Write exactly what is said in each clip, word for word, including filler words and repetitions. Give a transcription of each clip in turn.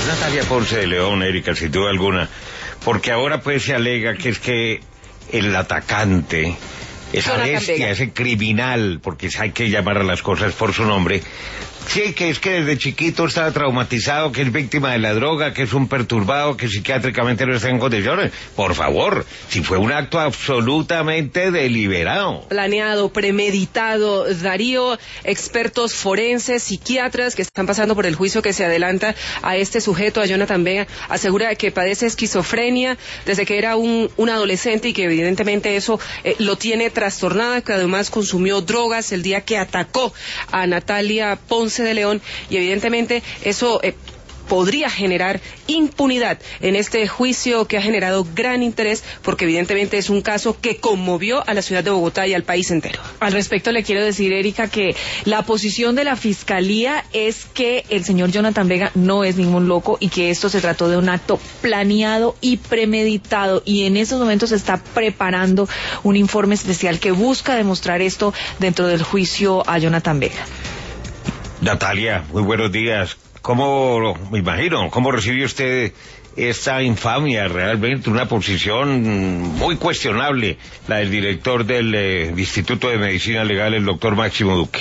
Natalia Ponce de León, Erika, sin duda alguna, porque ahora pues se alega que es que el atacante, esa bestia, ese criminal, porque hay que llamar a las cosas por su nombre, sí, que es que desde chiquito estaba traumatizado, que es víctima de la droga, que es un perturbado, que psiquiátricamente no está en condiciones. Por favor, si fue un acto absolutamente deliberado. Planeado, premeditado, Darío, expertos forenses, psiquiatras que están pasando por el juicio que se adelanta a este sujeto, a Jonathan Vega, asegura que padece esquizofrenia desde que era un, un adolescente y que evidentemente eso eh, lo tiene trastornada, que además consumió drogas el día que atacó a Natalia Ponce de León, y evidentemente eso eh, podría generar impunidad en este juicio que ha generado gran interés, porque evidentemente es un caso que conmovió a la ciudad de Bogotá y al país entero. Al respecto le quiero decir, Erika, que la posición de la Fiscalía es que el señor Jonathan Vega no es ningún loco y que esto se trató de un acto planeado y premeditado, y en estos momentos se está preparando un informe especial que busca demostrar esto dentro del juicio a Jonathan Vega. Natalia, muy buenos días. ¿Cómo, me imagino, cómo recibió usted esta infamia? Realmente una posición muy cuestionable, la del director del eh, Instituto de Medicina Legal, el doctor Máximo Duque.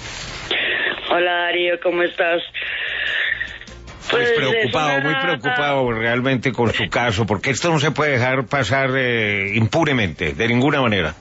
Hola Darío, ¿cómo estás? Pues, pues preocupado, muy preocupado realmente con su caso, porque esto no se puede dejar pasar eh, impunemente, de ninguna manera.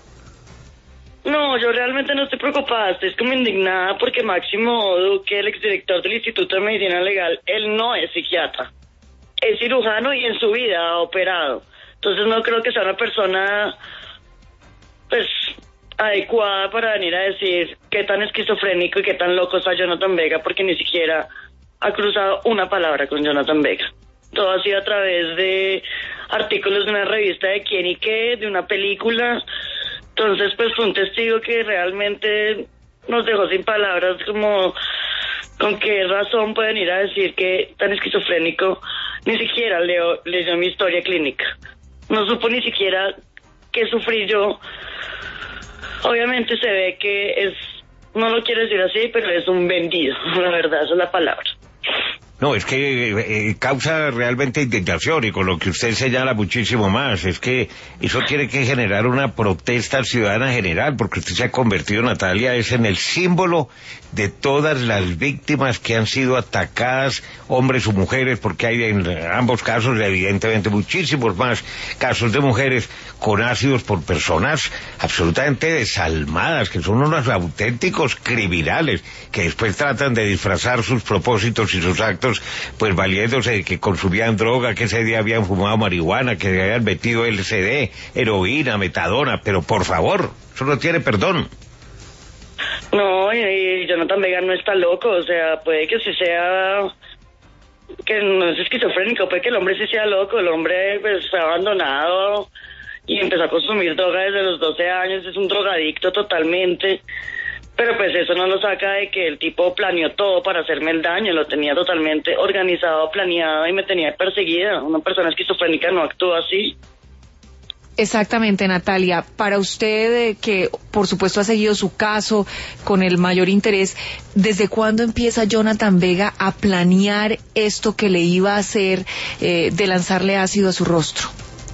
No, yo realmente no estoy preocupada, estoy como indignada porque Máximo Duque, el exdirector del Instituto de Medicina Legal, él no es psiquiatra, es cirujano y en su vida ha operado. Entonces no creo que sea una persona, pues, adecuada para venir a decir qué tan esquizofrénico y qué tan loco está Jonathan Vega, porque ni siquiera ha cruzado una palabra con Jonathan Vega. Todo ha sido a través de artículos de una revista de quién y qué, de una película. Entonces, pues fue un testigo que realmente nos dejó sin palabras, como con qué razón pueden ir a decir que tan esquizofrénico. Ni siquiera leo, leyó mi historia clínica. No supo ni siquiera qué sufrí yo. Obviamente se ve que es, no lo quiero decir así, pero es un vendido, la verdad, esa es la palabra. No, es que eh, causa realmente indignación, y con lo que usted señala muchísimo más, es que eso tiene que generar una protesta ciudadana general, porque usted se ha convertido, Natalia, es en el símbolo de todas las víctimas que han sido atacadas, hombres o mujeres, porque hay en ambos casos, evidentemente, muchísimos más casos de mujeres con ácidos por personas absolutamente desalmadas, que son unos auténticos criminales, que después tratan de disfrazar sus propósitos y sus actos, pues valiéndose de que consumían droga, que ese día habían fumado marihuana, que habían metido L S D, heroína, metadona, pero por favor, eso no tiene perdón. No, y Jonathan Vega no está loco, o sea, puede que sí sea, que no es esquizofrénico, puede que el hombre sí sea loco, el hombre pues fue abandonado y empezó a consumir droga desde los doce años, es un drogadicto totalmente, pero pues eso no lo saca de que el tipo planeó todo para hacerme el daño, lo tenía totalmente organizado, planeado y me tenía perseguida. Una persona esquizofrénica no actúa así. Exactamente, Natalia. Para usted, eh, que por supuesto ha seguido su caso con el mayor interés, ¿desde cuándo empieza Jonathan Vega a planear esto que le iba a hacer eh, de lanzarle ácido a su rostro?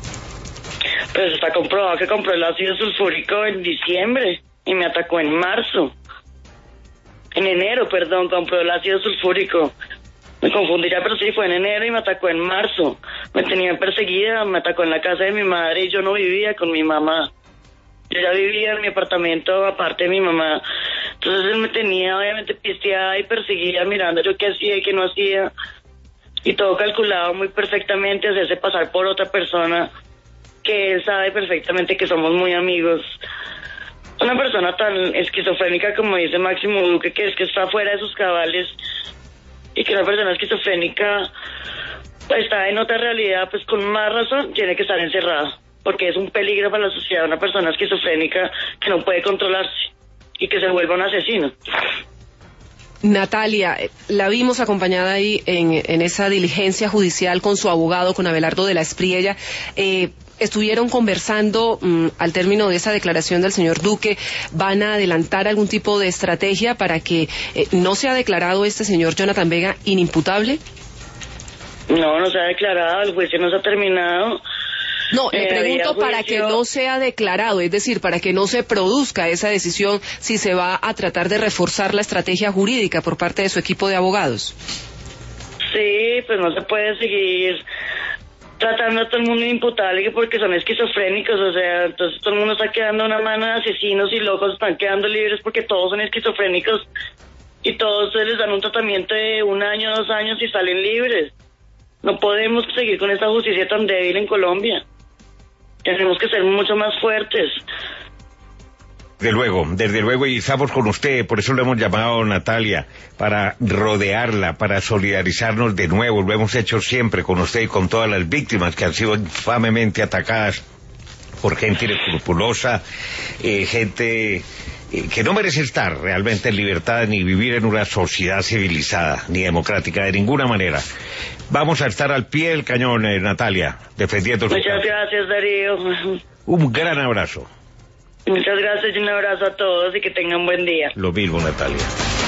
Pues está comprobado que compró el ácido sulfúrico en diciembre y me atacó en marzo. En enero, perdón, compró el ácido sulfúrico. Me confundiría, pero sí, fue en enero y me atacó en marzo. Me tenía perseguida, me atacó en la casa de mi madre y yo no vivía con mi mamá. Yo ya vivía en mi apartamento aparte de mi mamá. Entonces él me tenía obviamente pisteada y perseguida, mirando yo qué hacía y qué no hacía. Y todo calculado muy perfectamente, hacerse pasar por otra persona que él sabe perfectamente que somos muy amigos. Una persona tan esquizofrénica como dice Máximo Duque, que es que está fuera de sus cabales, y que una persona esquizofrénica pues, está en otra realidad, pues con más razón tiene que estar encerrada, porque es un peligro para la sociedad una persona esquizofrénica que no puede controlarse y que se vuelva un asesino. Natalia, la vimos acompañada ahí en, en esa diligencia judicial con su abogado, con Abelardo de la Espriella. Eh, estuvieron conversando um, al término de esa declaración del señor Duque. ¿Van a adelantar algún tipo de estrategia para que eh, no sea declarado este señor Jonathan Vega inimputable? No, no se ha declarado, el juicio no se ha terminado. No, le Eh, pregunto había para que juicio. no sea declarado, es decir, para que no se produzca esa decisión si se va a tratar de reforzar la estrategia jurídica por parte de su equipo de abogados. Sí, pues no se puede seguir tratando a todo el mundo imputable porque son esquizofrénicos, o sea, entonces todo el mundo está quedando una mano de asesinos y locos, están quedando libres porque todos son esquizofrénicos y todos les dan un tratamiento de un año, dos años y salen libres. No podemos seguir con esta justicia tan débil en Colombia. Tenemos que ser mucho más fuertes. Desde luego, desde luego, y estamos con usted, por eso lo hemos llamado, Natalia, para rodearla, para solidarizarnos de nuevo. Lo hemos hecho siempre con usted y con todas las víctimas que han sido infamemente atacadas por gente inescrupulosa, eh, gente eh, que no merece estar realmente en libertad ni vivir en una sociedad civilizada ni democrática de ninguna manera. Vamos a estar al pie del cañón, eh, Natalia, defendiendo su Muchas causa. gracias, Darío. Un gran abrazo. Muchas gracias y un abrazo a todos y que tengan buen día. Lo mismo, Natalia.